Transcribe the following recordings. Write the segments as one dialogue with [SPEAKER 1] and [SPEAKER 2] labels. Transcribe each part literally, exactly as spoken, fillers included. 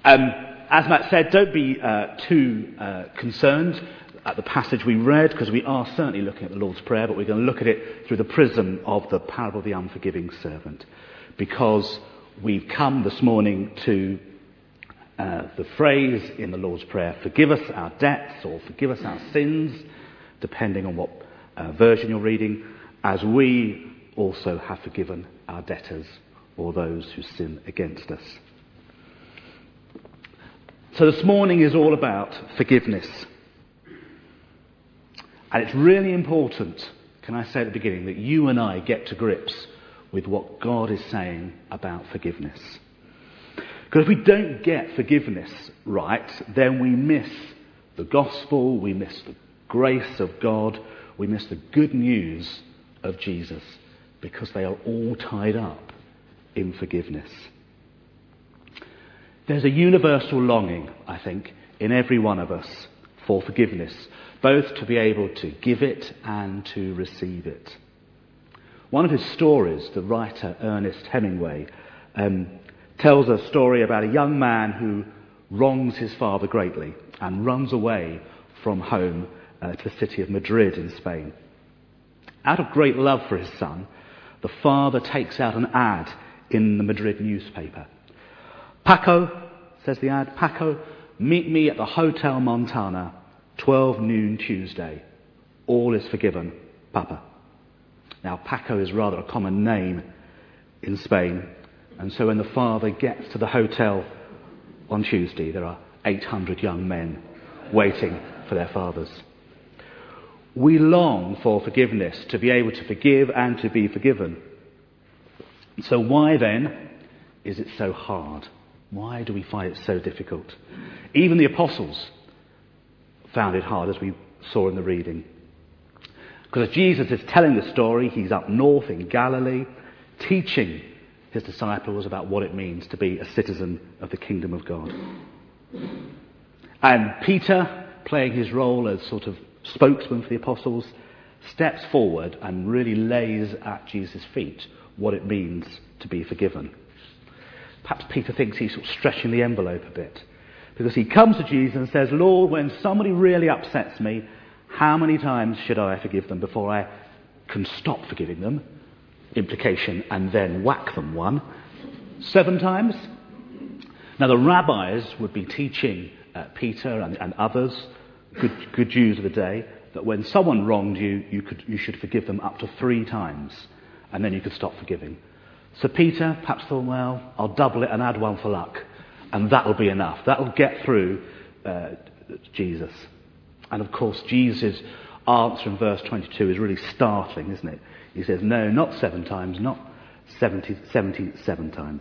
[SPEAKER 1] Um, as Matt said, don't be uh, too uh, concerned at the passage we read, because we are certainly looking at the Lord's Prayer, but we're going to look at it through the prism of the parable of the unforgiving servant, because we've come this morning to uh, the phrase in the Lord's Prayer, forgive us our debts, or forgive us our sins, depending on what uh, version you're reading, as we also have forgiven our debtors, or those who sin against us. So this morning is all about forgiveness. And it's really important, can I say at the beginning, that you and I get to grips with what God is saying about forgiveness. Because if we don't get forgiveness right, then we miss the gospel, we miss the grace of God, we miss the good news of Jesus, because they are all tied up in forgiveness. There's a universal longing, I think, in every one of us for forgiveness, both to be able to give it and to receive it. One of his stories, the writer Ernest Hemingway, um, tells a story about a young man who wrongs his father greatly and runs away from home uh, to the city of Madrid in Spain. Out of great love for his son, the father takes out an ad in the Madrid newspaper. Paco, says the ad, Paco, meet me at the Hotel Montana, twelve noon Tuesday. All is forgiven, Papa. Now, Paco is rather a common name in Spain, and so when the father gets to the hotel on Tuesday, there are eight hundred young men waiting for their fathers. We long for forgiveness, to be able to forgive and to be forgiven. So why then is it so hard? Why do we find it so difficult? Even the apostles found it hard, as we saw in the reading. Because as Jesus is telling the story, he's up north in Galilee, teaching his disciples about what it means to be a citizen of the kingdom of God. And Peter, playing his role as sort of spokesman for the apostles, steps forward and really lays at Jesus' feet what it means to be forgiven. Perhaps Peter thinks he's sort of stretching the envelope a bit, because he comes to Jesus and says, Lord, when somebody really upsets me, how many times should I forgive them before I can stop forgiving them? Implication, and then whack them one. Seven times? Now the rabbis would be teaching uh, Peter and, and others, good, good Jews of the day, that when someone wronged you, you could you should forgive them up to three times, and then you could stop forgiving. So Peter perhaps thought, well, I'll double it and add one for luck, and that'll be enough. That'll get through uh, Jesus. And of course, Jesus' answer in verse twenty-two is really startling, isn't it? He says, no, not seven times, not seventy, seventy-seven times.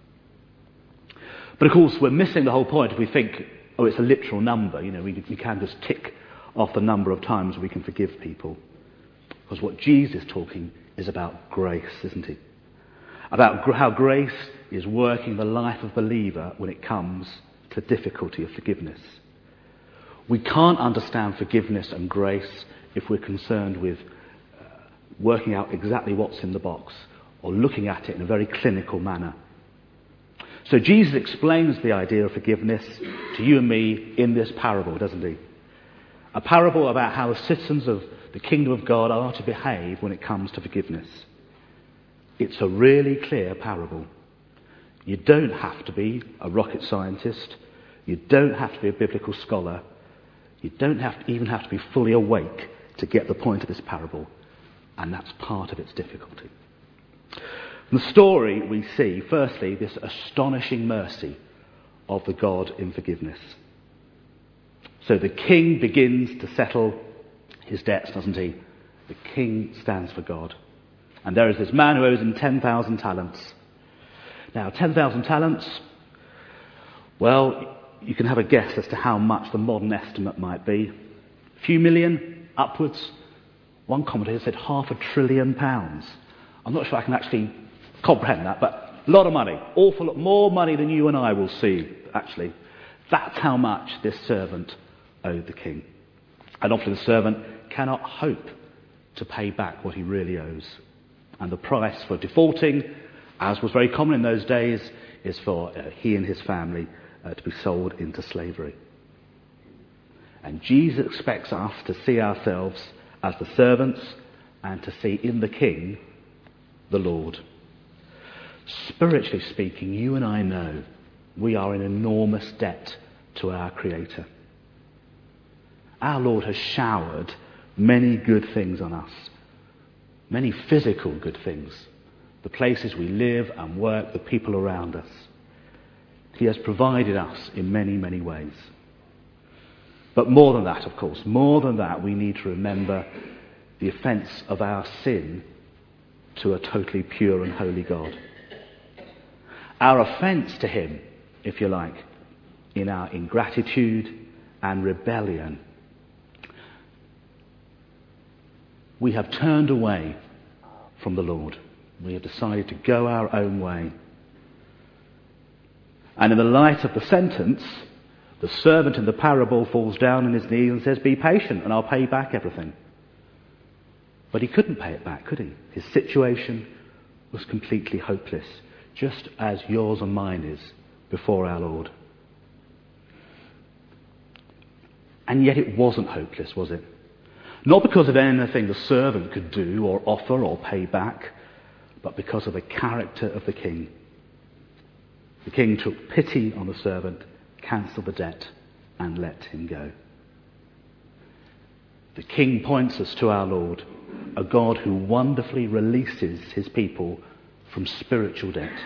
[SPEAKER 1] But of course, we're missing the whole point if we think, oh, it's a literal number. You know, we, we can just tick off the number of times we can forgive people. Because what Jesus is talking is about grace, isn't he? About how grace is working the life of the believer when it comes to the difficulty of forgiveness. We can't understand forgiveness and grace if we're concerned with uh, working out exactly what's in the box or looking at it in a very clinical manner. So Jesus explains the idea of forgiveness to you and me in this parable, doesn't he? A parable about how the citizens of the kingdom of God are to behave when it comes to forgiveness. It's a really clear parable. You don't have to be a rocket scientist. You don't have to be a biblical scholar. You don't have to even have to be fully awake to get the point of this parable. And that's part of its difficulty. In the story we see, firstly, this astonishing mercy of the God in forgiveness. So the king begins to settle his debts, doesn't he? The king stands for God. And there is this man who owes him ten thousand talents. Now, ten thousand talents, well, you can have a guess as to how much the modern estimate might be. A few million, upwards. One commentator said half a trillion pounds. I'm not sure I can actually comprehend that, but a lot of money. Awful lot more money than you and I will see, actually. That's how much this servant owed the king. And often the servant cannot hope to pay back what he really owes. And the price for defaulting, as was very common in those days, is for uh, he and his family uh, to be sold into slavery. And Jesus expects us to see ourselves as the servants and to see in the King the Lord. Spiritually speaking, you and I know we are in enormous debt to our Creator. Our Lord has showered many good things on us, many physical good things, the places we live and work, the people around us. He has provided us in many, many ways. But more than that, of course, more than that, we need to remember the offence of our sin to a totally pure and holy God. Our offence to him, if you like, in our ingratitude and rebellion. We have turned away from the Lord. We have decided to go our own way. And in the light of the sentence, the servant in the parable falls down on his knees and says, "Be patient and I'll pay you back everything." But he couldn't pay it back, could he? His situation was completely hopeless, just as yours and mine is before our Lord. And yet it wasn't hopeless, was it? Not because of anything the servant could do or offer or pay back, but because of the character of the king. The king took pity on the servant, cancelled the debt, and let him go. The king points us to our Lord, a God who wonderfully releases his people from spiritual debt,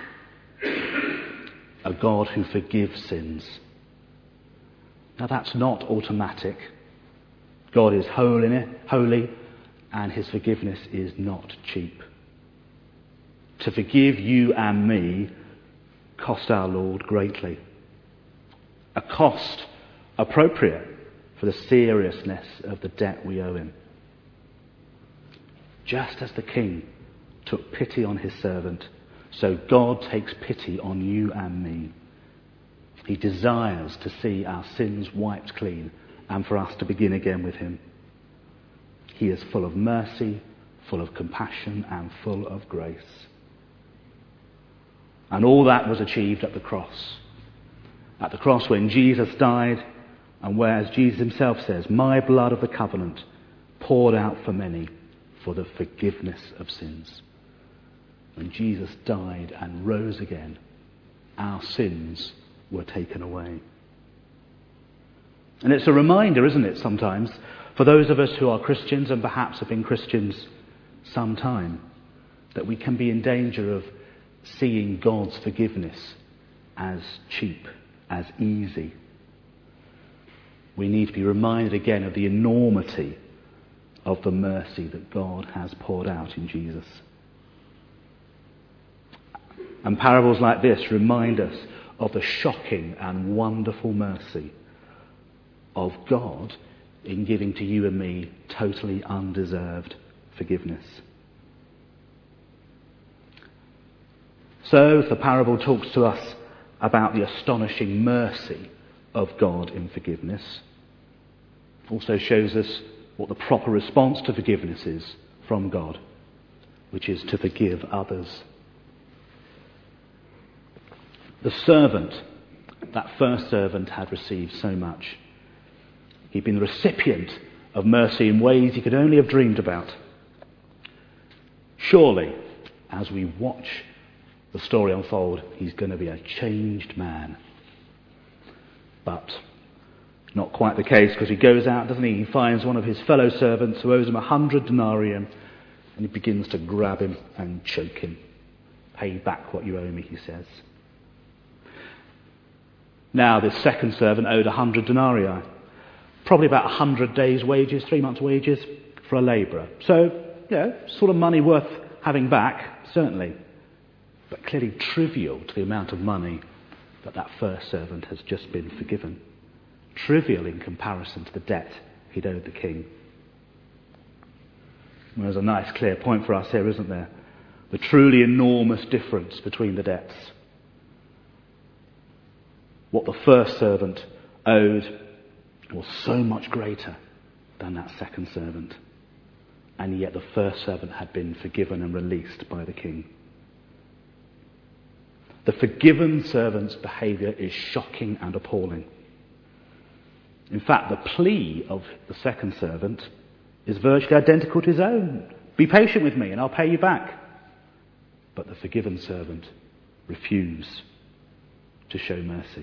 [SPEAKER 1] a God who forgives sins. Now that's not automatic. God is holy, holy, and his forgiveness is not cheap. To forgive you and me cost our Lord greatly. A cost appropriate for the seriousness of the debt we owe him. Just as the king took pity on his servant, so God takes pity on you and me. He desires to see our sins wiped clean and for us to begin again with him. He is full of mercy, full of compassion, and full of grace. And all that was achieved at the cross. At the cross when Jesus died, and where, as Jesus himself says, "My blood of the covenant poured out for many for the forgiveness of sins." When Jesus died and rose again, our sins were taken away. And it's a reminder, isn't it, sometimes, for those of us who are Christians and perhaps have been Christians some time, that we can be in danger of seeing God's forgiveness as cheap, as easy. We need to be reminded again of the enormity of the mercy that God has poured out in Jesus. And parables like this remind us of the shocking and wonderful mercy of God in giving to you and me totally undeserved forgiveness. So the parable talks to us about the astonishing mercy of God in forgiveness. It also shows us what the proper response to forgiveness is from God, which is to forgive others. The servant, that first servant, had received so much. He'd been the recipient of mercy in ways he could only have dreamed about. Surely, as we watch the story unfold, he's going to be a changed man. But not quite the case, because he goes out, doesn't he? He finds one of his fellow servants who owes him a hundred denarii, and he begins to grab him and choke him. "Pay back what you owe me," he says. Now, this second servant owed a hundred denarii. Probably about a hundred days' wages, three months' wages for a labourer. So, yeah, sort of money worth having back, certainly. But clearly trivial to the amount of money that that first servant has just been forgiven. Trivial in comparison to the debt he'd owed the king. Well, there's a nice clear point for us here, isn't there? The truly enormous difference between the debts. What the first servant owed was so much greater than that second servant. And yet the first servant had been forgiven and released by the king. The forgiven servant's behaviour is shocking and appalling. In fact, the plea of the second servant is virtually identical to his own. Be patient with me and I'll pay you back. But the forgiven servant refused to show mercy.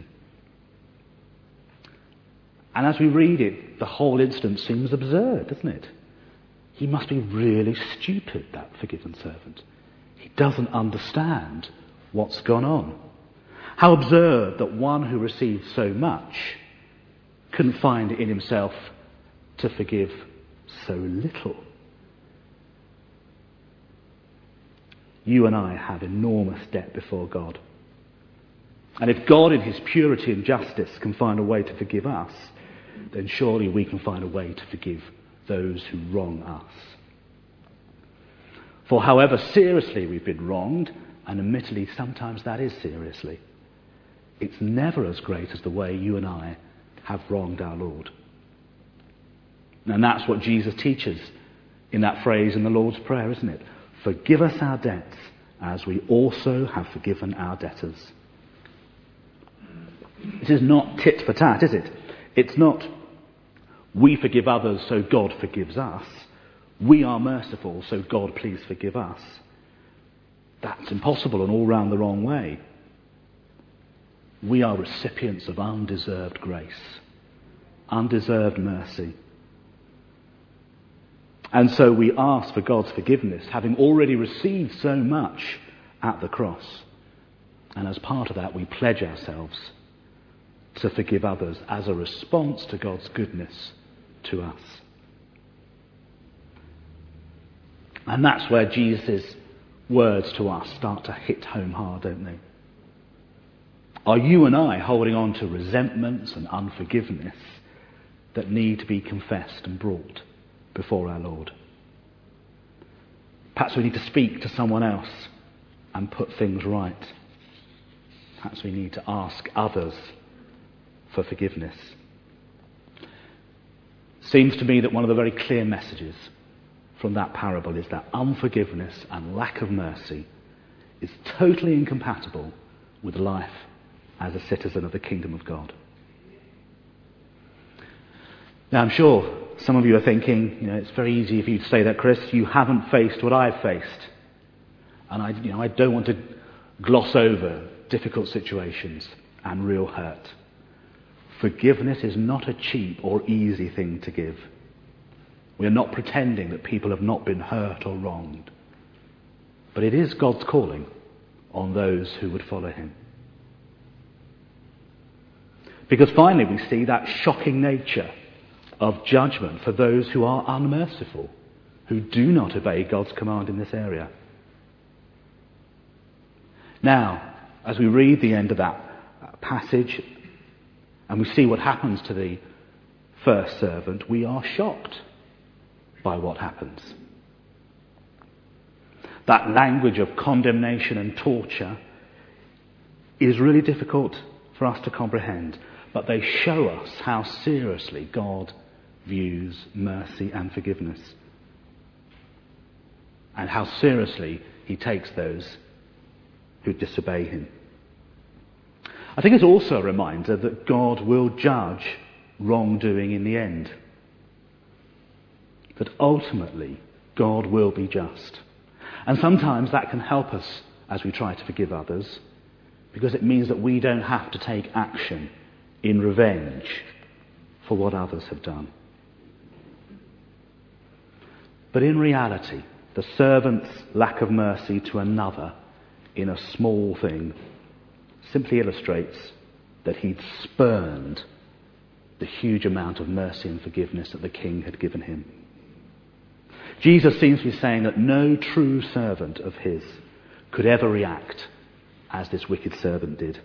[SPEAKER 1] And as we read it, the whole incident seems absurd, doesn't it? He must be really stupid, that forgiven servant. He doesn't understand what's gone on. How absurd that one who received so much couldn't find it in himself to forgive so little. You and I have enormous debt before God. And if God in his purity and justice can find a way to forgive us, then surely we can find a way to forgive those who wrong us. For however seriously we've been wronged, and admittedly sometimes that is seriously, it's never as great as the way you and I have wronged our Lord. And that's what Jesus teaches in that phrase in the Lord's Prayer, isn't it? Forgive us our debts as we also have forgiven our debtors. This is not tit for tat, is it? It's not we forgive others so God forgives us. We are merciful so God please forgive us. That's impossible and all round the wrong way. We are recipients of undeserved grace, undeserved mercy. And so we ask for God's forgiveness, having already received so much at the cross. And as part of that, we pledge ourselves to forgive others as a response to God's goodness to us. And that's where Jesus' words to us start to hit home hard, don't they? Are you and I holding on to resentments and unforgiveness that need to be confessed and brought before our Lord? Perhaps we need to speak to someone else and put things right. Perhaps we need to ask others for forgiveness. Seems to me that one of the very clear messages from that parable is that unforgiveness and lack of mercy is totally incompatible with life as a citizen of the kingdom of God. Now, I'm sure some of you are thinking, you know, it's very easy for you to say that, Chris. You haven't faced what I've faced. And I, you know, I don't want to gloss over difficult situations and real hurt. Forgiveness is not a cheap or easy thing to give. We are not pretending that people have not been hurt or wronged. But it is God's calling on those who would follow him. Because finally we see that shocking nature of judgment for those who are unmerciful, who do not obey God's command in this area. Now, as we read the end of that passage and we see what happens to the first servant, we are shocked by what happens. That language of condemnation and torture is really difficult for us to comprehend, but they show us how seriously God views mercy and forgiveness, and how seriously he takes those who disobey him. I think it's also a reminder that God will judge wrongdoing in the end. That ultimately God will be just. And sometimes that can help us as we try to forgive others, because it means that we don't have to take action in revenge for what others have done. But in reality, the servant's lack of mercy to another in a small thing simply illustrates that he'd spurned the huge amount of mercy and forgiveness that the king had given him. Jesus seems to be saying that no true servant of his could ever react as this wicked servant did.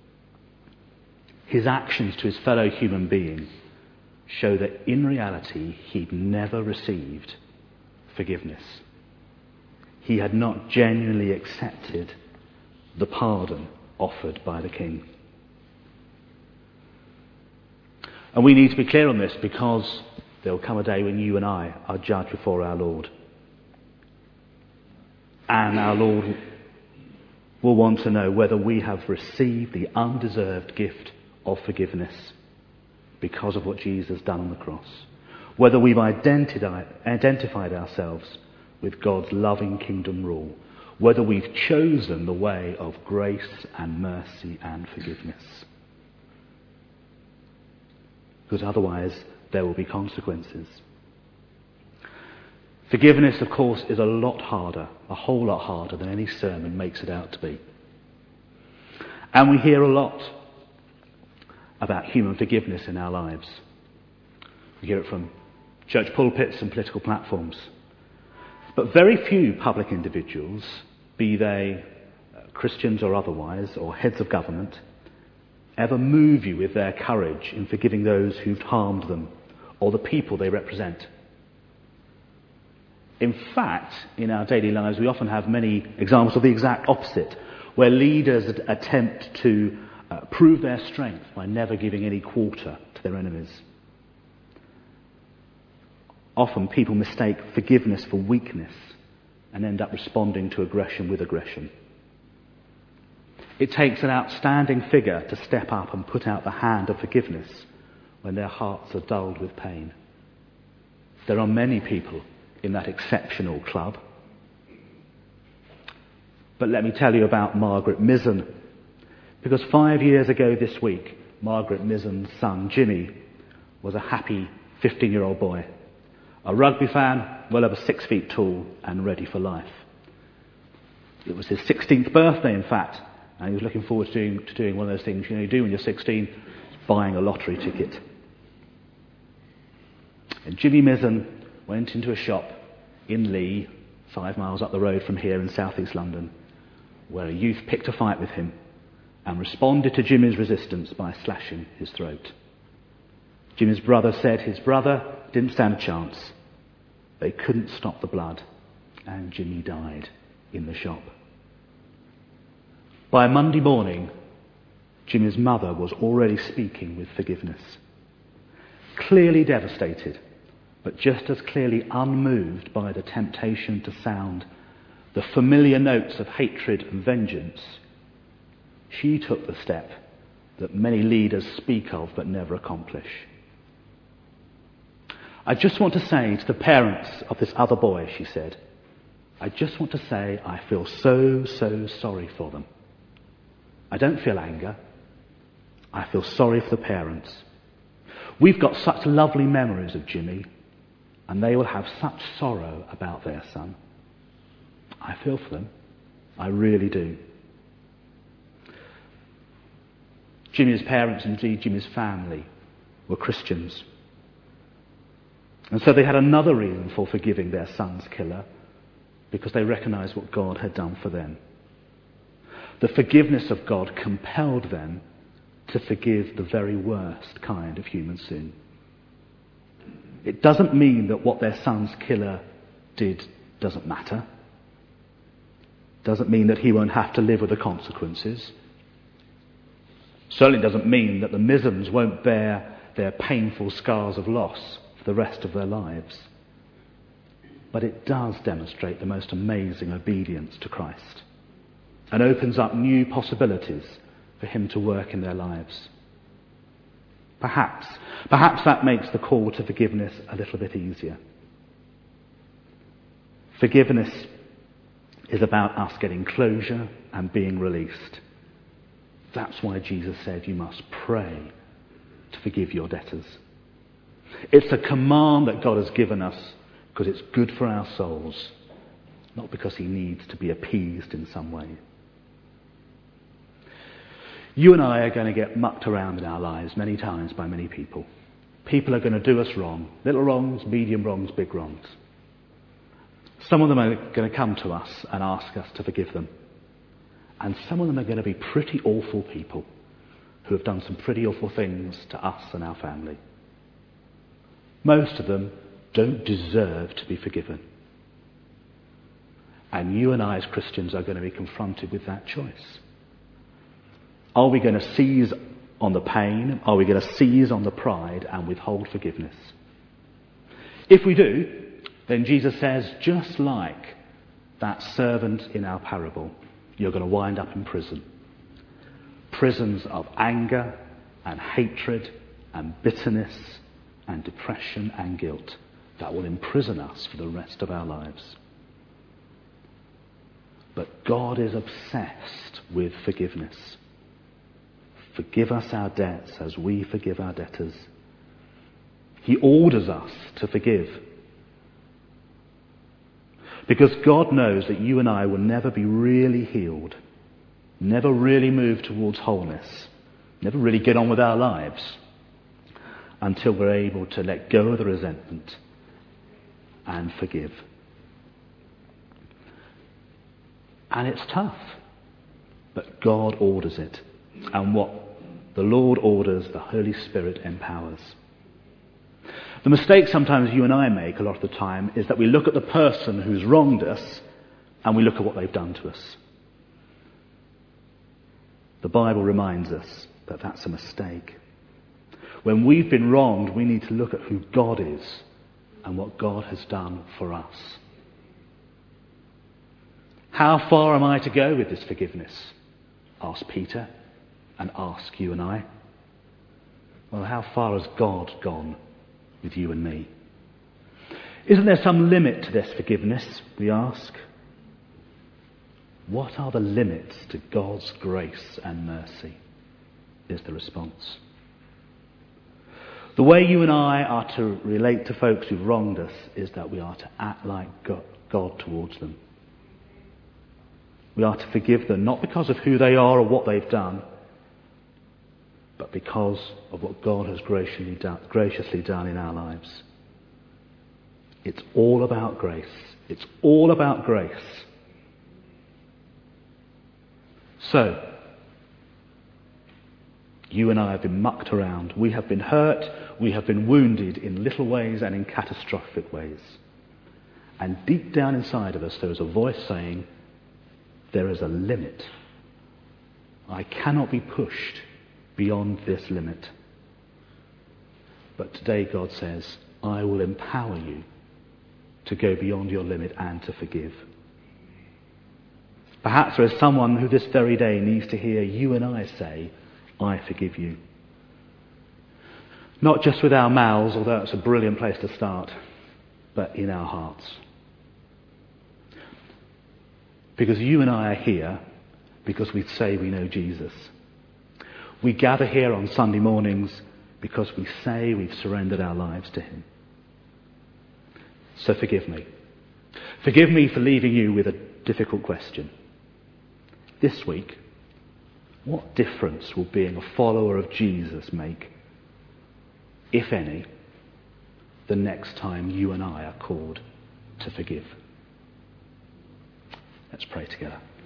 [SPEAKER 1] His actions to his fellow human being show that in reality he'd never received forgiveness. He had not genuinely accepted the pardon offered by the king. And we need to be clear on this, because there will come a day when you and I are judged before our Lord. And our Lord will want to know whether we have received the undeserved gift of forgiveness because of what Jesus has done on the cross. Whether we've identified, identified ourselves with God's loving kingdom rule. Whether we've chosen the way of grace and mercy and forgiveness. Because otherwise there will be consequences. Forgiveness, of course, is a lot harder, a whole lot harder than any sermon makes it out to be. And we hear a lot about human forgiveness in our lives. We hear it from church pulpits and political platforms. But very few public individuals, be they Christians or otherwise, or heads of government, ever move you with their courage in forgiving those who've harmed them or the people they represent. In fact, in our daily lives, we often have many examples of the exact opposite, where leaders attempt to uh, prove their strength by never giving any quarter to their enemies. Often people mistake forgiveness for weakness and end up responding to aggression with aggression. It takes an outstanding figure to step up and put out the hand of forgiveness when their hearts are dulled with pain. There are many people in that exceptional club. But let me tell you about Margaret Mizzen. Because five years ago this week, Margaret Mizzen's son, Jimmy, was a happy fifteen-year-old boy. A rugby fan, well over six feet tall and ready for life. It was his sixteenth birthday, in fact, and he was looking forward to doing, to doing one of those things you know you do when you're sixteen, buying a lottery ticket. And Jimmy Mizzen went into a shop in Lee, five miles up the road from here in southeast London, where a youth picked a fight with him and responded to Jimmy's resistance by slashing his throat. Jimmy's brother said his brother didn't stand a chance. They couldn't stop the blood, and Jimmy died in the shop. By Monday morning, Jimmy's mother was already speaking with forgiveness. Clearly devastated, but just as clearly unmoved by the temptation to sound the familiar notes of hatred and vengeance, she took the step that many leaders speak of but never accomplish. I just want to say to the parents of this other boy, she said, I just want to say I feel so, so sorry for them. I don't feel anger. I feel sorry for the parents. We've got such lovely memories of Jimmy, and they will have such sorrow about their son. I feel for them. I really do. Jimmy's parents, indeed Jimmy's family, were Christians. And so they had another reason for forgiving their son's killer, because they recognized what God had done for them. The forgiveness of God compelled them to forgive the very worst kind of human sin. It doesn't mean that what their son's killer did doesn't matter. Doesn't mean that he won't have to live with the consequences. Certainly doesn't mean that the Mizzens won't bear their painful scars of loss for the rest of their lives. But it does demonstrate the most amazing obedience to Christ and opens up new possibilities for him to work in their lives. Perhaps, perhaps that makes the call to forgiveness a little bit easier. Forgiveness is about us getting closure and being released. That's why Jesus said you must pray to forgive your debtors. It's a command that God has given us because it's good for our souls, not because he needs to be appeased in some way. You and I are going to get mucked around in our lives many times by many people. People are going to do us wrong. Little wrongs, medium wrongs, big wrongs. Some of them are going to come to us and ask us to forgive them. And some of them are going to be pretty awful people who have done some pretty awful things to us and our family. Most of them don't deserve to be forgiven. And you and I as Christians are going to be confronted with that choice. Are we going to seize on the pain? Are we going to seize on the pride and withhold forgiveness? If we do, then Jesus says, just like that servant in our parable, you're going to wind up in prison. Prisons of anger and hatred and bitterness and depression and guilt that will imprison us for the rest of our lives. But God is obsessed with forgiveness. Forgive us our debts as we forgive our debtors. He orders us to forgive. Because God knows that you and I will never be really healed, never really move towards wholeness, never really get on with our lives until we're able to let go of the resentment and forgive. And it's tough, but God orders it. And what the Lord orders, the Holy Spirit empowers. The mistake sometimes you and I make a lot of the time is that we look at the person who's wronged us and we look at what they've done to us. The Bible reminds us that that's a mistake. When we've been wronged, we need to look at who God is and what God has done for us. How far am I to go with this forgiveness? Asked Peter, and ask you and I. Well, how far has God gone with you and me? Isn't there some limit to this forgiveness, we ask? What are the limits to God's grace and mercy? Is the response. The way you and I are to relate to folks who've wronged us is that we are to act like God towards them. We are to forgive them, not because of who they are or what they've done, but because of what God has graciously done, graciously done in our lives. It's all about grace. It's all about grace. So, you and I have been mucked around. We have been hurt. We have been wounded in little ways and in catastrophic ways. And deep down inside of us, there is a voice saying, there is a limit. I cannot be pushed beyond this limit. But today God says, I will empower you to go beyond your limit and to forgive. Perhaps there is someone who this very day needs to hear you and I say, I forgive you. Not just with our mouths, although it's a brilliant place to start, but in our hearts. Because you and I are here because we say we know Jesus. We gather here on Sunday mornings because we say we've surrendered our lives to him. So forgive me. Forgive me for leaving you with a difficult question. This week, what difference will being a follower of Jesus make, if any, the next time you and I are called to forgive? Let's pray together.